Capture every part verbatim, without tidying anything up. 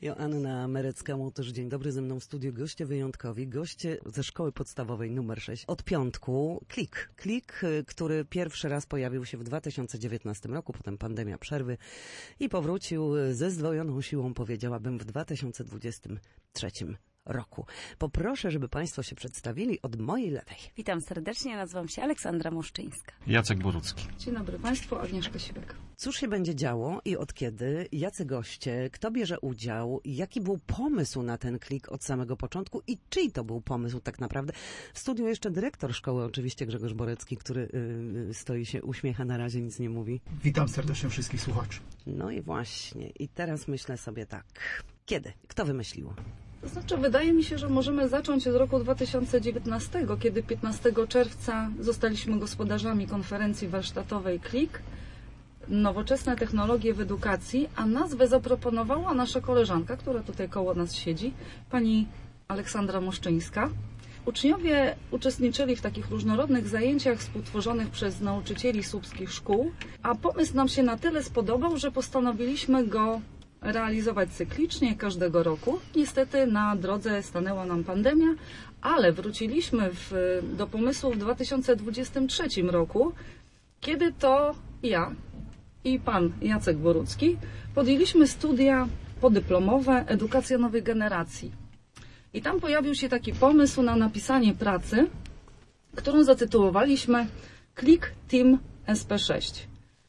Joanna Merecka-Łotysz, dzień dobry, ze mną w studiu goście wyjątkowi, goście ze szkoły podstawowej numer sześć. Od piątku Klik. Klik, który pierwszy raz pojawił się w dwa tysiące dziewiętnastym roku, potem pandemia przerwy i powrócił ze zdwojoną siłą, powiedziałabym, w dwa tysiące dwudziestym trzecim roku. Poproszę, żeby Państwo się przedstawili od mojej lewej. Witam serdecznie, nazywam się Aleksandra Moszczyńska. Jacek Borucki. Dzień dobry Państwu, Agnieszka Siwek. Cóż się będzie działo i od kiedy? Jacy goście? Kto bierze udział? Jaki był pomysł na ten Klik od samego początku i czyj to był pomysł tak naprawdę? W studiu jeszcze dyrektor szkoły, oczywiście Grzegorz Borecki, który yy, stoi się, uśmiecha, na razie nic nie mówi. Witam serdecznie wszystkich słuchaczy. No i właśnie. I teraz myślę sobie tak. Kiedy? Kto wymyślił? To znaczy, wydaje mi się, że możemy zacząć od roku dwa tysiące dziewiętnastego, kiedy piętnastego czerwca zostaliśmy gospodarzami konferencji warsztatowej Klik. Nowoczesne technologie w edukacji, a nazwę zaproponowała nasza koleżanka, która tutaj koło nas siedzi, pani Aleksandra Moszczyńska. Uczniowie uczestniczyli w takich różnorodnych zajęciach współtworzonych przez nauczycieli słupskich szkół, a pomysł nam się na tyle spodobał, że postanowiliśmy go realizować cyklicznie każdego roku. Niestety na drodze stanęła nam pandemia, ale wróciliśmy w, do pomysłu w dwa tysiące dwudziestym trzecim roku, kiedy to ja i pan Jacek Borucki podjęliśmy studia podyplomowe Edukacja nowej generacji. I tam pojawił się taki pomysł na napisanie pracy, którą zatytułowaliśmy Klik Team S P sześć.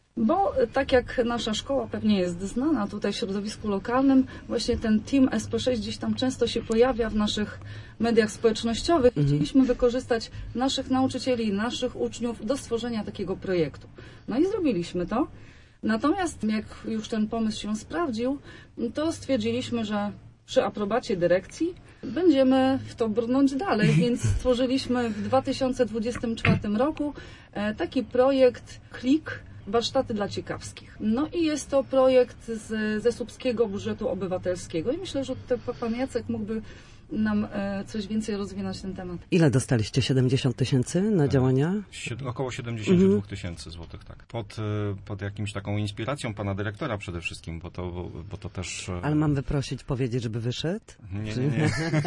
Bo tak jak nasza szkoła pewnie jest znana tutaj w środowisku lokalnym, właśnie ten Team S P sześć gdzieś tam często się pojawia w naszych mediach społecznościowych. Mhm. Chcieliśmy wykorzystać naszych nauczycieli, naszych uczniów do stworzenia takiego projektu. No i zrobiliśmy to. Natomiast jak już ten pomysł się sprawdził, to stwierdziliśmy, że przy aprobacie dyrekcji będziemy w to brnąć dalej, więc stworzyliśmy w dwa tysiące dwudziestym czwartym roku taki projekt Klik, warsztaty dla ciekawskich. No i jest to projekt z, ze słupskiego budżetu obywatelskiego i myślę, że tutaj pan Jacek mógłby nam e, coś więcej rozwinąć ten temat. Ile dostaliście? siedemdziesiąt tysięcy na działania? Sied- około siedemdziesiąt dwa tysięcy złotych, tak. Pod, pod jakimś taką inspiracją pana dyrektora przede wszystkim, bo to, bo, bo to też... Ale mam wyprosić, powiedzieć, żeby wyszedł? Nie, nie, nie.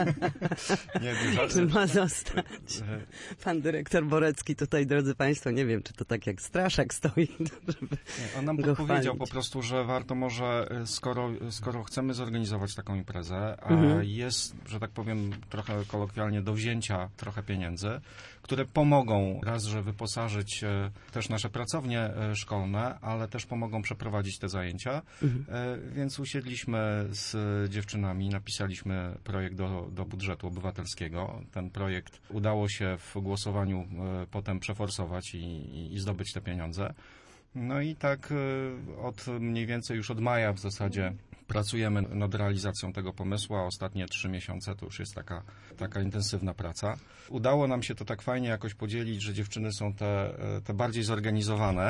nie Czy ma zostać? Pan dyrektor Borecki tutaj, drodzy Państwo, nie wiem, czy to tak jak straszak stoi, żeby nie, on nam go powiedział chwalić. Po prostu, że warto może, skoro, skoro chcemy zorganizować taką imprezę, a Mhm. jest, że tak powiem, trochę kolokwialnie do wzięcia trochę pieniędzy, które pomogą raz, że wyposażyć e, też nasze pracownie e, szkolne, ale też pomogą przeprowadzić te zajęcia. Mhm. E, więc usiedliśmy z dziewczynami, napisaliśmy projekt do, do budżetu obywatelskiego. Ten projekt udało się w głosowaniu e, potem przeforsować i, i, i zdobyć te pieniądze. No i tak e, od mniej więcej już od maja w zasadzie pracujemy nad realizacją tego pomysłu, a ostatnie trzy miesiące to już jest taka, taka intensywna praca. Udało nam się to tak fajnie jakoś podzielić, że dziewczyny są te, te bardziej zorganizowane,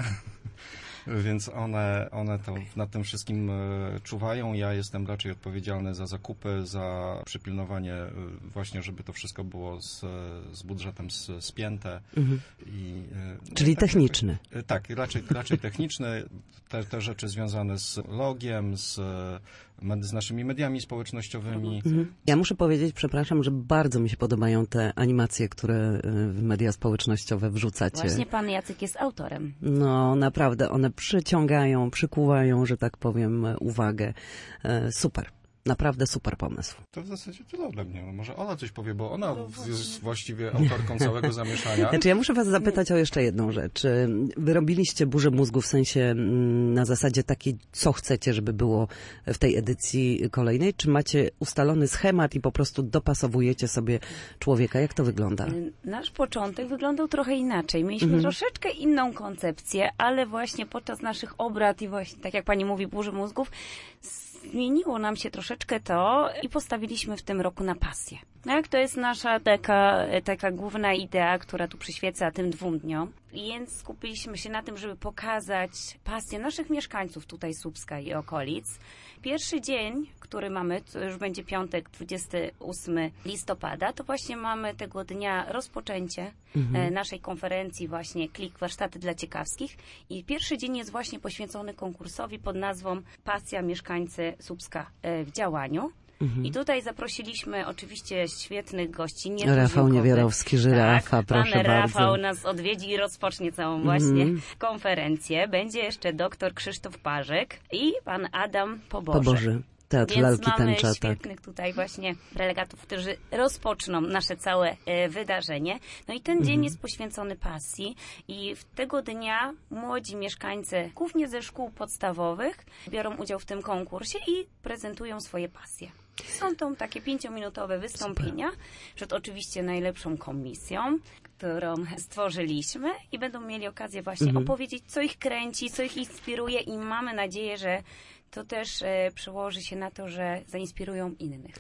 więc one, one to nad tym wszystkim czuwają. Ja jestem raczej odpowiedzialny za zakupy, za przypilnowanie właśnie, żeby to wszystko było z, z budżetem spięte. Mhm. I, Czyli tak, techniczny. Tak, raczej, raczej techniczny. Te, te rzeczy związane z logiem, z, z naszymi mediami społecznościowymi. Mhm. Ja muszę powiedzieć, przepraszam, że bardzo mi się podobają te animacje, które w media społecznościowe wrzucacie. Właśnie pan Jacek jest autorem. No, naprawdę, one przyciągają, przykuwają, że tak powiem, uwagę. Super. Naprawdę super pomysł. To w zasadzie tyle ode mnie. Może Ola coś powie, bo ona jest właściwie autorką całego zamieszania. Znaczy, ja muszę was zapytać o jeszcze jedną rzecz. Wy robiliście burzę mózgu w sensie na zasadzie takiej, co chcecie, żeby było w tej edycji kolejnej? Czy macie ustalony schemat i po prostu dopasowujecie sobie człowieka? Jak to wygląda? Nasz początek wyglądał trochę inaczej. Mieliśmy mhm. troszeczkę inną koncepcję, ale właśnie podczas naszych obrad i właśnie, tak jak pani mówi, burzy mózgów, zmieniło nam się troszeczkę to i postawiliśmy w tym roku na pasję. Tak, to jest nasza taka, taka główna idea, która tu przyświeca tym dwóm dniom. więc skupiliśmy się na tym, żeby pokazać pasję naszych mieszkańców tutaj Słupska i okolic. Pierwszy dzień, który mamy, to już będzie piątek, dwudziestego ósmego listopada, to właśnie mamy tego dnia rozpoczęcie mhm. naszej konferencji właśnie Klik Warsztaty dla Ciekawskich i pierwszy dzień jest właśnie poświęcony konkursowi pod nazwą Pasja mieszkańcy Słupska w działaniu. Mhm. I tutaj zaprosiliśmy oczywiście świetnych gości. Rafał Niewiarowski, Żyrafa, tak, proszę pan bardzo. Rafał nas odwiedzi i rozpocznie całą właśnie mhm. konferencję. Będzie jeszcze doktor Krzysztof Parzyk i pan Adam Poboże. Poboże. Teatr Więc Lalki mamy Tęcza, świetnych tak. tutaj właśnie prelegatów, którzy rozpoczną nasze całe e, wydarzenie. No i ten mhm. dzień jest poświęcony pasji i w tego dnia młodzi mieszkańcy, głównie ze szkół podstawowych, biorą udział w tym konkursie i prezentują swoje pasje. Są to takie pięciominutowe wystąpienia Super. Przed oczywiście najlepszą komisją, którą stworzyliśmy i będą mieli okazję właśnie mhm. opowiedzieć, co ich kręci, co ich inspiruje i mamy nadzieję, że to też e, przełoży się na to, że zainspirują innych.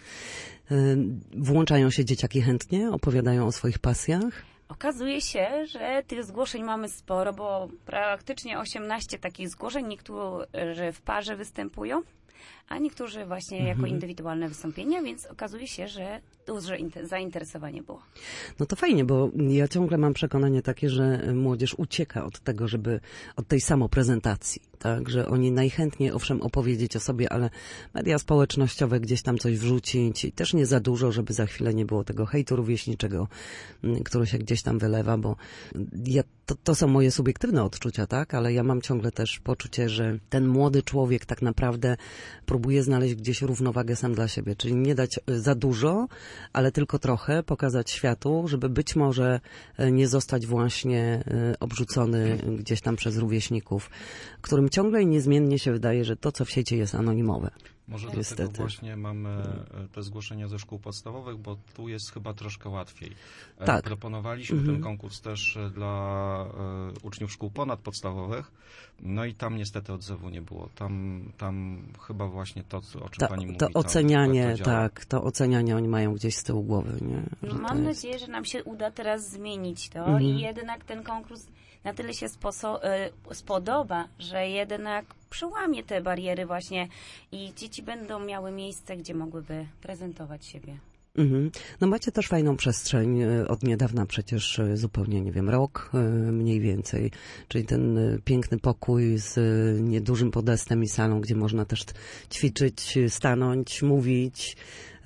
Włączają się dzieciaki chętnie? Opowiadają o swoich pasjach? Okazuje się, że tych zgłoszeń mamy sporo, bo praktycznie osiemnaście takich zgłoszeń, niektórzy w parze występują, a niektórzy właśnie mhm. jako indywidualne wystąpienia, więc okazuje się, że duże zainteresowanie było. No to fajnie, bo ja ciągle mam przekonanie takie, że młodzież ucieka od tego, żeby od tej samoprezentacji, tak, że oni najchętniej owszem opowiedzieć o sobie, ale media społecznościowe gdzieś tam coś wrzucić i też nie za dużo, żeby za chwilę nie było tego hejtu rówieśniczego, który się gdzieś tam wylewa, bo ja, to, to są moje subiektywne odczucia, tak, ale ja mam ciągle też poczucie, że ten młody człowiek tak naprawdę próbuje znaleźć gdzieś równowagę sam dla siebie, czyli nie dać za dużo, ale tylko trochę pokazać światu, żeby być może nie zostać właśnie obrzucony gdzieś tam przez rówieśników, którym ciągle i niezmiennie się wydaje, że to, co w sieci jest anonimowe. Może Niestety. dlatego właśnie mamy te zgłoszenia ze szkół podstawowych, bo tu jest chyba troszkę łatwiej. Tak. Proponowaliśmy mhm. ten konkurs też dla uczniów szkół ponadpodstawowych, no i tam niestety odzewu nie było. Tam, tam chyba właśnie to, o czym Ta, pani mówi. To tam, ocenianie, to tak, to ocenianie oni mają gdzieś z tyłu głowy. Nie? No mam jest... nadzieję, że nam się uda teraz zmienić to mhm. i jednak ten konkurs na tyle się sposo- spodoba, że jednak przełamie te bariery właśnie i dzieci będą miały miejsce, gdzie mogłyby prezentować siebie. Mhm. No macie też fajną przestrzeń, od niedawna przecież zupełnie, nie wiem, rok mniej więcej, czyli ten piękny pokój z niedużym podestem i salą, gdzie można też ćwiczyć, stanąć, mówić,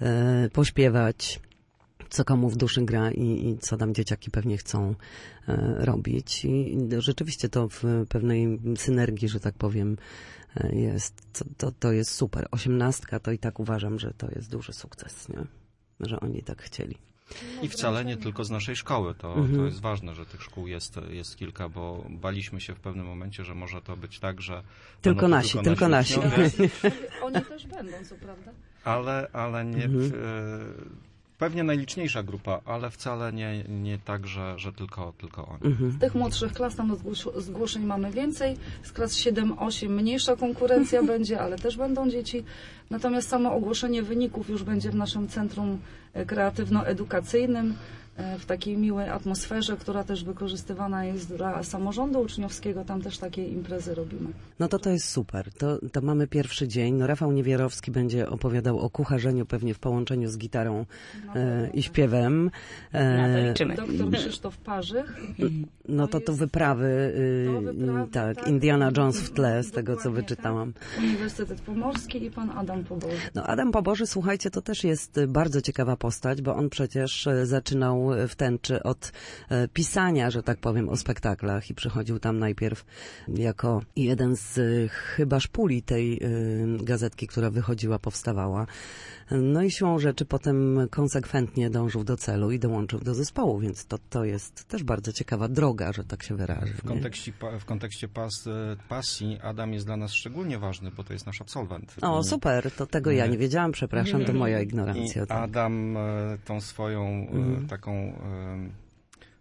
pośpiewać, co komu w duszy gra i, i co tam dzieciaki pewnie chcą e, robić. I rzeczywiście to w pewnej synergii, że tak powiem, e, jest. To, to, to jest super. Osiemnastka to i tak uważam, że to jest duży sukces, nie? Że oni tak chcieli. I wcale nie tylko z naszej szkoły. To, mhm. to jest ważne, że tych szkół jest, jest kilka, bo baliśmy się w pewnym momencie, że może to być tak, że... Tylko nasi, tylko, tylko nasi. nasi. Oni też będą, co prawda. Ale, ale nie... Mhm. E, Pewnie najliczniejsza grupa, ale wcale nie, nie tak, że, że tylko, tylko oni. Mhm. Z tych młodszych klas tam zgłoszeń mamy więcej. Z klas siedem osiem mniejsza konkurencja będzie, ale też będą dzieci. Natomiast samo ogłoszenie wyników już będzie w naszym centrum kreatywno-edukacyjnym, w takiej miłej atmosferze, która też wykorzystywana jest dla samorządu uczniowskiego. Tam też takie imprezy robimy. No to to jest super. To, to mamy pierwszy dzień. No Rafał Niewiarowski będzie opowiadał o kucharzeniu pewnie w połączeniu z gitarą no, e, i śpiewem. E, Doktor Krzysztof Parzych. No to tu wyprawy, y, to wyprawy tak, tak, Indiana Jones w tle, z tego co dokładnie, wyczytałam. Tak. Uniwersytet Pomorski i pan Adam Poboży. No Adam Poboży, słuchajcie, to też jest bardzo ciekawa postać, bo on przecież zaczynał w Tęczy od pisania, że tak powiem, o spektaklach i przychodził tam najpierw jako jeden z chyba szpuli tej gazetki, która wychodziła, powstawała. No i siłą rzeczy potem konsekwentnie dążył do celu i dołączył do zespołu, więc to, to jest też bardzo ciekawa droga, że tak się wyrażę. W kontekście, w kontekście pas, pasji Adam jest dla nas szczególnie ważny, bo to jest nasz absolwent. O, super, to tego ja nie wiedziałam, przepraszam, to moja ignorancja. I Adam tą swoją mhm. taką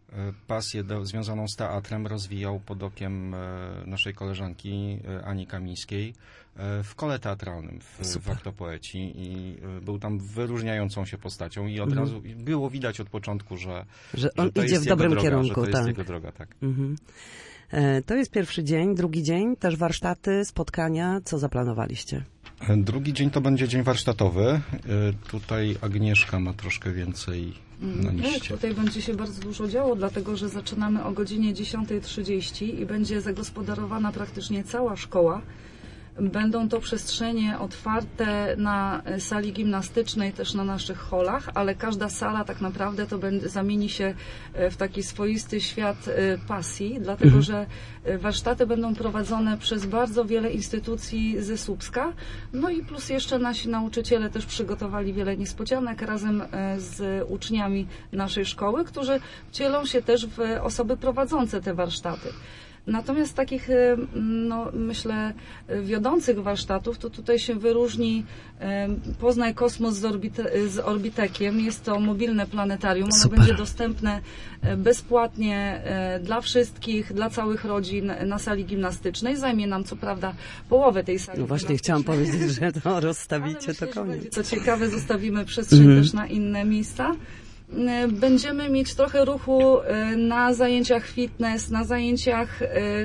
Pasję do, związaną z teatrem rozwijał pod okiem naszej koleżanki Ani Kamińskiej w kole teatralnym w, w Artopoeci i był tam wyróżniającą się postacią i od mhm. razu było widać od początku, że, że on że to idzie jest w dobrym droga, kierunku. Że to tak. jest jego droga, tak. Mhm. E, to jest pierwszy dzień, drugi dzień, też warsztaty, spotkania. Co zaplanowaliście? Drugi dzień to będzie dzień warsztatowy. Tutaj Agnieszka ma troszkę więcej na liście. Tutaj będzie się bardzo dużo działo, dlatego że zaczynamy o godzinie dziesiąta trzydzieści i będzie zagospodarowana praktycznie cała szkoła. Będą to przestrzenie otwarte na sali gimnastycznej, też na naszych holach, ale każda sala tak naprawdę to będzie, zamieni się w taki swoisty świat pasji, dlatego mhm. że warsztaty będą prowadzone przez bardzo wiele instytucji ze Słupska, no i plus jeszcze nasi nauczyciele też przygotowali wiele niespodzianek razem z uczniami naszej szkoły, którzy wcielą się też w osoby prowadzące te warsztaty. Natomiast takich, no, myślę, wiodących warsztatów, to tutaj się wyróżni Poznaj Kosmos z, orbite, z Orbitekiem. Jest to mobilne planetarium. Ono Super. będzie dostępne bezpłatnie dla wszystkich, dla całych rodzin na sali gimnastycznej. Zajmie nam co prawda połowę tej sali. No właśnie chciałam powiedzieć, że to rozstawicie, to koniec. Co ciekawe, zostawimy przestrzeń mm. też na inne miejsca. Będziemy mieć trochę ruchu na zajęciach fitness, na zajęciach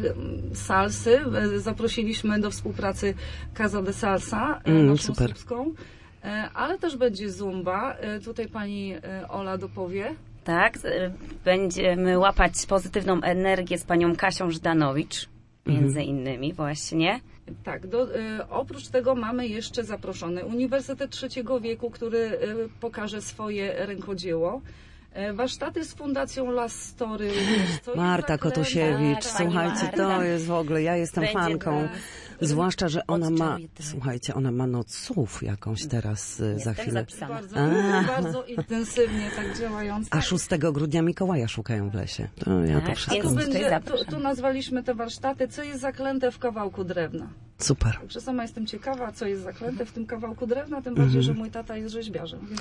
salsy. Zaprosiliśmy do współpracy Casa de Salsa, mm, naszą super. słupską, ale też będzie zumba. Tutaj pani Ola dopowie. Tak, będziemy łapać pozytywną energię z panią Kasią Żdanowicz, między mhm. innymi właśnie. Tak, do, y, oprócz tego mamy jeszcze zaproszony Uniwersytet Trzeciego Wieku, który y, pokaże swoje rękodzieło. Y, warsztaty z Fundacją Las Story. Marta Kotusiewicz, tak, słuchajcie, Marta. to jest w ogóle, ja jestem Będzie fanką. Zwłaszcza, że ona ma, Odczytuje. słuchajcie, ona ma noców jakąś teraz y, za chwilę. Zapisana. Bardzo, bardzo intensywnie tak działająca. A szóstego grudnia Mikołaja szukają w lesie. To ja Tak, to wszystko... Tu, Więc będzie, tu, tu nazwaliśmy te warsztaty, co jest zaklęte w kawałku drewna. Super. Także sama jestem ciekawa, co jest zaklęte w tym kawałku drewna, tym bardziej, Mhm. że mój tata jest rzeźbiarzem. Więc...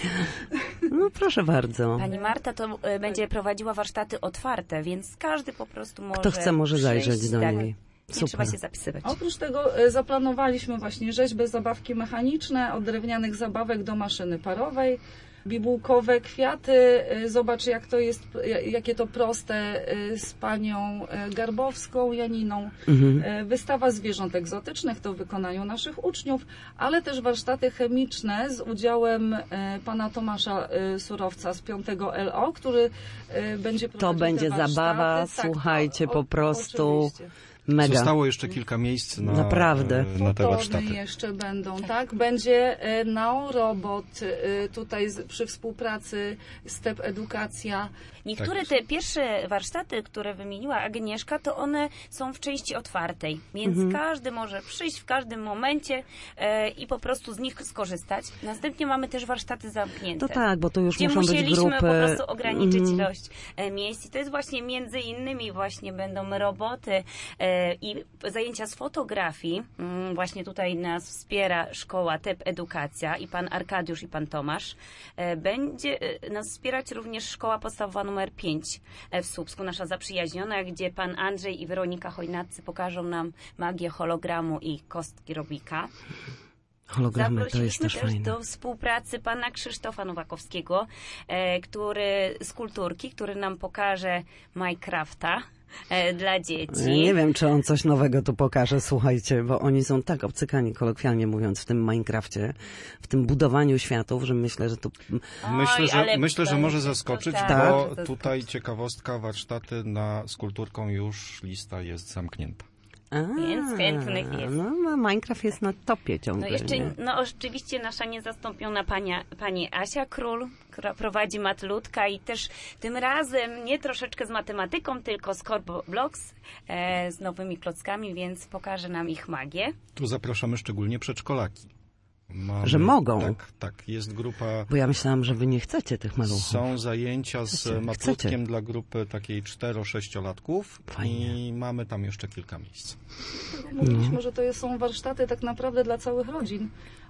No proszę bardzo. Pani Marta to y, będzie prowadziła warsztaty otwarte, więc każdy po prostu może Kto chce, może przyjść, zajrzeć do tak. niej. Nie Super. trzeba się zapisywać. Oprócz tego e, zaplanowaliśmy właśnie rzeźbę, zabawki mechaniczne, od drewnianych zabawek do maszyny parowej, bibułkowe kwiaty. E, Zobacz, jak to jest, ja- jakie to proste e, z panią e, Garbowską, Janiną. Mhm. E, Wystawa zwierząt egzotycznych to w wykonaniu naszych uczniów, ale też warsztaty chemiczne z udziałem e, pana Tomasza e, Surowca z piątego L O, który e, będzie prowadził To będzie te warsztaty. zabawa, Tak, słuchajcie, o- po o- prostu oczywiście. mega. Zostało jeszcze kilka miejsc na, Naprawdę. e, na te Fotony warsztaty. jeszcze będą, tak? Będzie e, Naurobot, e, tutaj z, przy współpracy Step Edukacja. Niektóre Tak. te pierwsze warsztaty, które wymieniła Agnieszka, to one są w części otwartej, więc Mhm. każdy może przyjść w każdym momencie e, i po prostu z nich skorzystać. Następnie mamy też warsztaty zamknięte. To tak, bo to już Gdzie muszą być musieliśmy grupy. po prostu ograniczyć Mhm. ilość e, miejsc. I to jest właśnie między innymi właśnie będą roboty e, i zajęcia z fotografii. Mm, właśnie tutaj nas wspiera szkoła T E P Edukacja i pan Arkadiusz i pan Tomasz. E, będzie e, nas wspierać również szkoła podstawowa numer pięć w Słupsku, nasza zaprzyjaźniona, gdzie pan Andrzej i Weronika Chojnaccy pokażą nam magię hologramu i kostki Rubika. Hologramy to jest Zaprosiliśmy też też fajne. do współpracy pana Krzysztofa Nowakowskiego, e, który z kulturki, który nam pokaże Minecrafta e, dla dzieci. Ja nie wiem, czy on coś nowego tu pokaże, słuchajcie, bo oni są tak obcykani, kolokwialnie mówiąc, w tym Minecrafcie, w tym budowaniu światów, że myślę, że to... Oj, Myślę, że, ale myślę, że to- może to zaskoczyć, tak, bo to tutaj zaskoczy. ciekawostka, warsztaty na, z kulturką już lista jest zamknięta. A, Więc chętnych jest. No, no, Minecraft jest na topie ciągle. No jeszcze, nie? no oczywiście nasza niezastąpiona pania, pani Asia Król, która prowadzi Matlutka i też tym razem nie troszeczkę z matematyką, tylko z Corbo Blocks, e, z nowymi klockami, więc pokaże nam ich magię. Tu zapraszamy szczególnie przedszkolaki. Mamy, Że mogą. Tak, tak. Jest grupa... Bo ja myślałam, że wy nie chcecie tych maluchów. Są zajęcia z Chcecie, matlutkiem chcecie. dla grupy takiej cztero-sześciolatków Fajnie. i mamy tam jeszcze kilka miejsc. Mówiliśmy, że to są warsztaty tak naprawdę dla całych rodzin,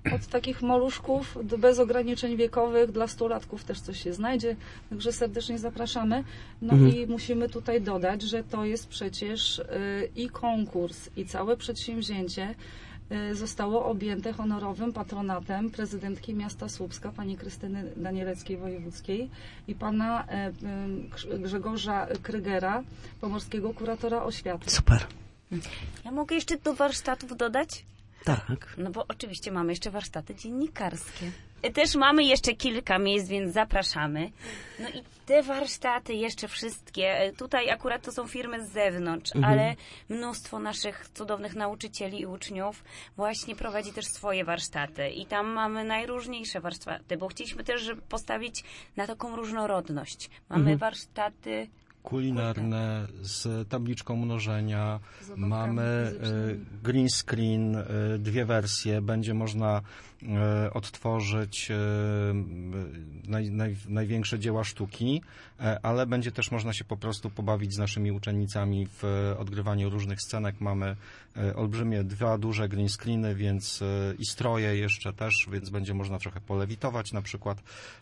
od takich maluszków do- bez ograniczeń wiekowych, dla stulatków też coś się znajdzie, także serdecznie zapraszamy. No Mhm. i musimy tutaj dodać, że to jest przecież y, i konkurs, i całe przedsięwzięcie y, zostało objęte honorowym patronatem prezydentki miasta Słupska, pani Krystyny Danieleckiej-Wojewódzkiej i pana e, y, Grz- Grzegorza Krygera, pomorskiego kuratora oświaty. Super. Ja mogę jeszcze do warsztatów dodać? Tak. No bo oczywiście mamy jeszcze warsztaty dziennikarskie. Też mamy jeszcze kilka miejsc, więc zapraszamy. No i te warsztaty jeszcze wszystkie, tutaj akurat to są firmy z zewnątrz, Mhm. ale mnóstwo naszych cudownych nauczycieli i uczniów właśnie prowadzi też swoje warsztaty. I tam mamy najróżniejsze warsztaty, bo chcieliśmy też żeby postawić na taką różnorodność. Mamy Mhm. warsztaty Kulinarne z tabliczką mnożenia, Zabawkami mamy fizycznymi. e, green screen, e, dwie wersje, będzie można e, odtworzyć e, naj, naj, największe dzieła sztuki, e, ale będzie też można się po prostu pobawić z naszymi uczennicami w e, odgrywaniu różnych scenek. Mamy e, olbrzymie dwa duże green screeny, więc e, i stroje jeszcze też, więc będzie można trochę polewitować na przykład.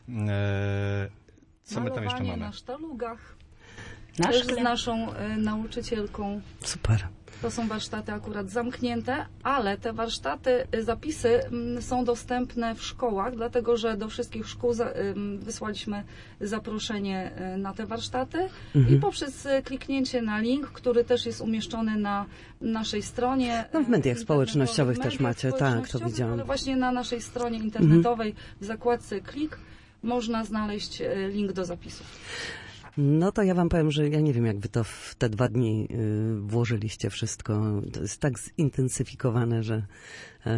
E, co my tam jeszcze Malowanie mamy? na sztalugach, na też z szkle. naszą y, nauczycielką. Super. To są warsztaty akurat zamknięte, ale te warsztaty, y, zapisy mm, są dostępne w szkołach, dlatego że do wszystkich szkół za, ym, wysłaliśmy zaproszenie y, na te warsztaty Mhm. i poprzez y, kliknięcie na link, który też jest umieszczony na naszej stronie. No w y, mediach internetowych, społecznościowych też mediach macie, tak, to społecznościowych, widziałam. Ale właśnie na naszej stronie internetowej w zakładce klik można znaleźć y, link do zapisu. No to ja wam powiem, że ja nie wiem, jak wy to w te dwa dni y, włożyliście wszystko. To jest tak zintensyfikowane, że y,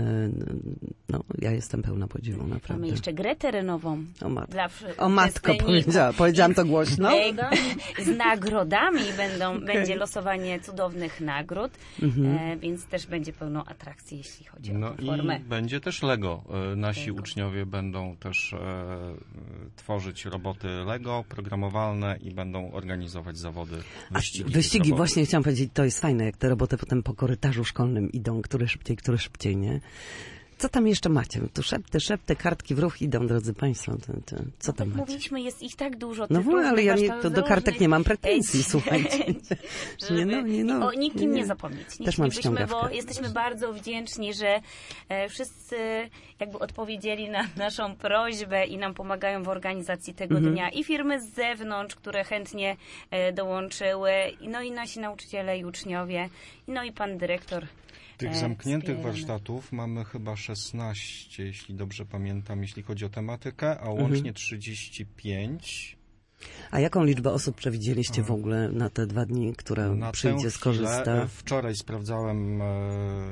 no, ja jestem pełna podziwu, naprawdę. Mamy jeszcze grę terenową. O, mat- Dla wszy- o matko, uczestników. powiedziała, powiedziałam to głośno. Ej, Z nagrodami będą, będzie losowanie cudownych nagród, Mhm. e, więc też będzie pełno atrakcji, jeśli chodzi o No tę formę. i będzie też Lego. E, Nasi Lego. uczniowie będą też e, tworzyć roboty Lego programowalne i będą organizować zawody, A wyścigi. tych wyścigi, robotów. właśnie chciałam powiedzieć, to jest fajne, jak te roboty potem po korytarzu szkolnym idą, które szybciej, które szybciej, nie? Co tam jeszcze macie? Tu szepty, szepty, kartki w ruch idą, drodzy Państwo. To, to, co Tak tam macie? mówiliśmy, jest ich tak dużo. No tych właśnie, ale ja nie, różnych to do warsztatów, kartek różnych- nie mam pretensji, Ej, słuchajcie. żeby Nie no, nie no, o nikim nie, nie, nie. zapomnieć. Też Nikt mam nie byśmy, bo ściągawkę. jesteśmy bardzo wdzięczni, że e, wszyscy jakby odpowiedzieli na naszą prośbę i nam pomagają w organizacji tego Mhm. dnia. I firmy z zewnątrz, które chętnie e, dołączyły, i no i nasi nauczyciele i uczniowie, i no i pan dyrektor. Tych e, zamkniętych wspieramy. warsztatów mamy chyba szesnaście, jeśli dobrze pamiętam, jeśli chodzi o tematykę, a Mhm. łącznie trzydzieści pięć. A jaką liczbę osób przewidzieliście w ogóle na te dwa dni, która Na tę przyjdzie, chwilę, skorzysta? e, Wczoraj sprawdzałem e,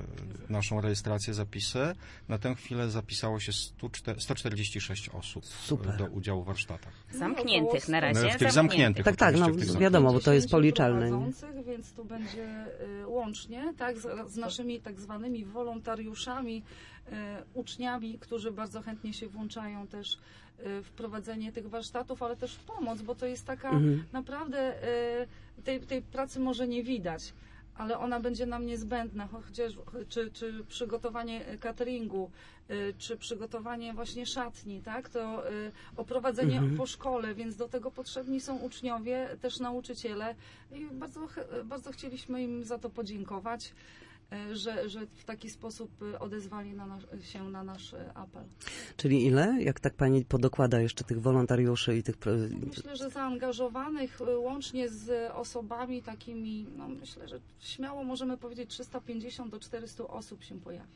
naszą rejestrację, zapisy. Na tę chwilę zapisało się sto czter- sto czterdzieści sześć osób Super. e, do udziału w warsztatach. Zamkniętych na razie. No, w tych zamkniętych. Tak, tak, no oczywiście w tych wiadomo, bo to jest pięćdziesięciu policzalne. Nie? prowadzących, więc tu będzie y, łącznie, tak, z, z naszymi tak zwanymi wolontariuszami, y, uczniami, którzy bardzo chętnie się włączają też y, w prowadzenie tych warsztatów, ale też w pomoc, bo to jest taka Mhm. naprawdę, y, tej, tej pracy może nie widać, ale ona będzie nam niezbędna, chociaż czy, czy przygotowanie cateringu, y, czy przygotowanie właśnie szatni, tak, to y, oprowadzenie Mhm. po szkole, więc do tego potrzebni są uczniowie, też nauczyciele i bardzo, ch- bardzo chcieliśmy im za to podziękować, y, że, że w taki sposób y, odezwali na nasz, się na nasz y, apel. Czyli ile? Jak tak pani podokłada jeszcze tych wolontariuszy i tych... pro- Myślę, że zaangażowanych y, łącznie z osobami takimi, no myślę, że śmiało możemy powiedzieć trzysta pięćdziesiąt do czterystu osób się pojawi.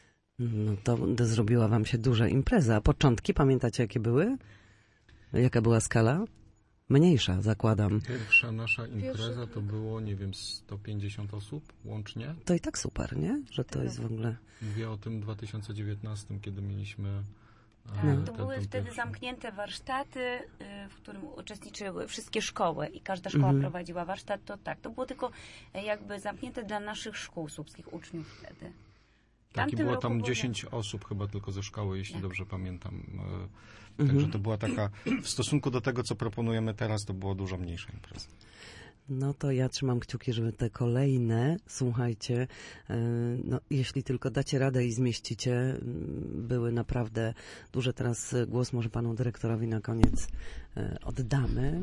No to to zrobiła wam się duża impreza. A początki, pamiętacie jakie były? Jaka była skala? Mniejsza, zakładam. Pierwsza nasza impreza Pierwszy- to było, nie wiem, sto pięćdziesiąt osób łącznie. To i tak super, nie? Że to jest w ogóle... Mówię o tym dwa tysiące dziewiętnastym, kiedy mieliśmy e, Tak, No. to ten- były ten wtedy pierwszy. zamknięte warsztaty, y, w którym uczestniczyły wszystkie szkoły i każda szkoła Mhm. prowadziła warsztat, to tak, to było tylko y, jakby zamknięte dla naszych szkół słupskich uczniów wtedy. W Tak, i tamtym było roku tam było dziesięć osób chyba tylko ze szkoły, jeśli Tak. dobrze pamiętam. E, Mhm. Także to była taka, w stosunku do tego, co proponujemy teraz, to była dużo mniejsza impreza. No to ja trzymam kciuki, żeby te kolejne, słuchajcie, no jeśli tylko dacie radę i zmieścicie, były naprawdę duże. Teraz głos może panu dyrektorowi na koniec oddamy.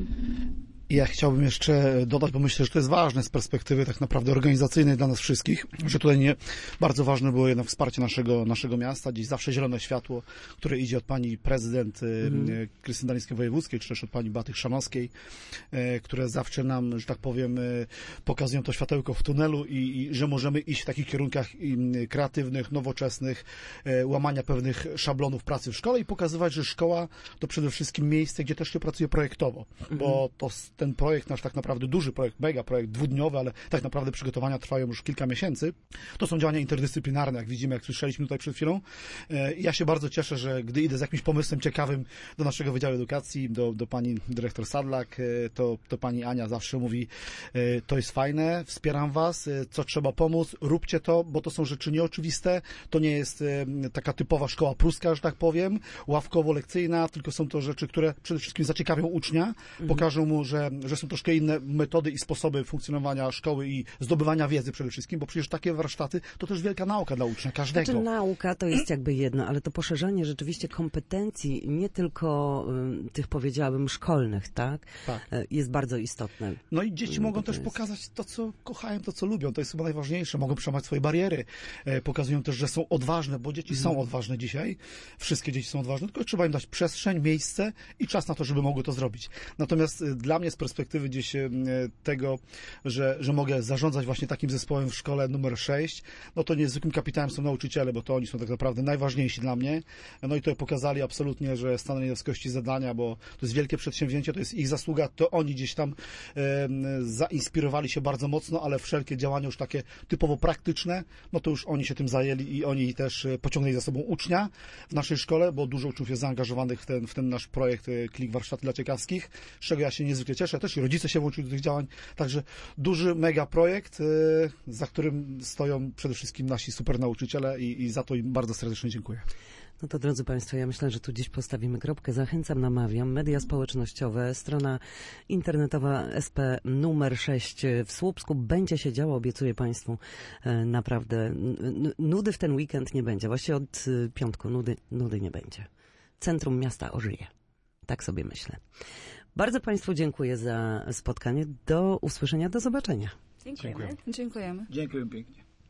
Ja chciałbym jeszcze dodać, bo myślę, że to jest ważne z perspektywy tak naprawdę organizacyjnej dla nas wszystkich, że tutaj nie bardzo ważne było jednak wsparcie naszego, naszego miasta. Dziś zawsze zielone światło, które idzie od pani prezydent mm. Krystyny Dalińskiej-Wojewódzkiej, czy też od pani Beaty Chrzanowskiej, które zawsze nam, że tak powiem, pokazują to światełko w tunelu i, i że możemy iść w takich kierunkach kreatywnych, nowoczesnych, łamania pewnych szablonów pracy w szkole i pokazywać, że szkoła to przede wszystkim miejsce, gdzie też się pracuje projektowo, mm. bo to ten projekt, nasz tak naprawdę duży projekt, mega projekt dwudniowy, ale tak naprawdę przygotowania trwają już kilka miesięcy. To są działania interdyscyplinarne, jak widzimy, jak słyszeliśmy tutaj przed chwilą. Ja się bardzo cieszę, że gdy idę z jakimś pomysłem ciekawym do naszego Wydziału Edukacji, do, do pani dyrektor Sadlak, to, to pani Ania zawsze mówi, to jest fajne, wspieram was, co trzeba pomóc, róbcie to, bo to są rzeczy nieoczywiste, to nie jest taka typowa szkoła pruska, że tak powiem, ławkowo-lekcyjna, tylko są to rzeczy, które przede wszystkim zaciekawią ucznia, mhm. pokażą mu, że że są troszkę inne metody i sposoby funkcjonowania szkoły i zdobywania wiedzy przede wszystkim, bo przecież takie warsztaty to też wielka nauka dla ucznia, każdego. Znaczy, nauka to jest jakby jedno, ale to poszerzanie rzeczywiście kompetencji, nie tylko y, tych, powiedziałabym, szkolnych, tak? tak. Y, jest bardzo istotne. No i dzieci y, mogą to też jest... pokazać to, co kochają, to, co lubią. To jest chyba najważniejsze. Mogą przełamać swoje bariery. Y, pokazują też, że są odważne, bo dzieci mm. są odważne dzisiaj. Wszystkie dzieci są odważne, tylko trzeba im dać przestrzeń, miejsce i czas na to, żeby mogły to zrobić. Natomiast y, dla mnie z perspektywy gdzieś tego, że, że mogę zarządzać właśnie takim zespołem w szkole numer sześć, no to niezwykłym kapitałem są nauczyciele, bo to oni są tak naprawdę najważniejsi dla mnie. No i to pokazali absolutnie, że stanęli na wysokości zadania, bo to jest wielkie przedsięwzięcie, to jest ich zasługa, to oni gdzieś tam e, zainspirowali się bardzo mocno, ale wszelkie działania już takie typowo praktyczne, no to już oni się tym zajęli i oni też pociągnęli za sobą ucznia w naszej szkole, bo dużo uczniów jest zaangażowanych w ten, w ten nasz projekt Klik Warsztaty dla Ciekawskich, z czego ja się niezwykle cieszę. Też i rodzice się włączyli do tych działań. Także duży, mega projekt, za którym stoją przede wszystkim nasi super nauczyciele i, i za to im bardzo serdecznie dziękuję. No to drodzy Państwo, ja myślę, że tu dziś postawimy kropkę. Zachęcam, namawiam. Media społecznościowe, strona internetowa S P numer sześć w Słupsku. Będzie się działo, obiecuję Państwu, naprawdę. Nudy w ten weekend nie będzie. Właściwie od piątku nudy, nudy nie będzie. Centrum miasta ożyje. Tak sobie myślę. Bardzo Państwu dziękuję za spotkanie. Do usłyszenia, do zobaczenia. Dziękujemy. Dziękujemy. Dziękuję pięknie.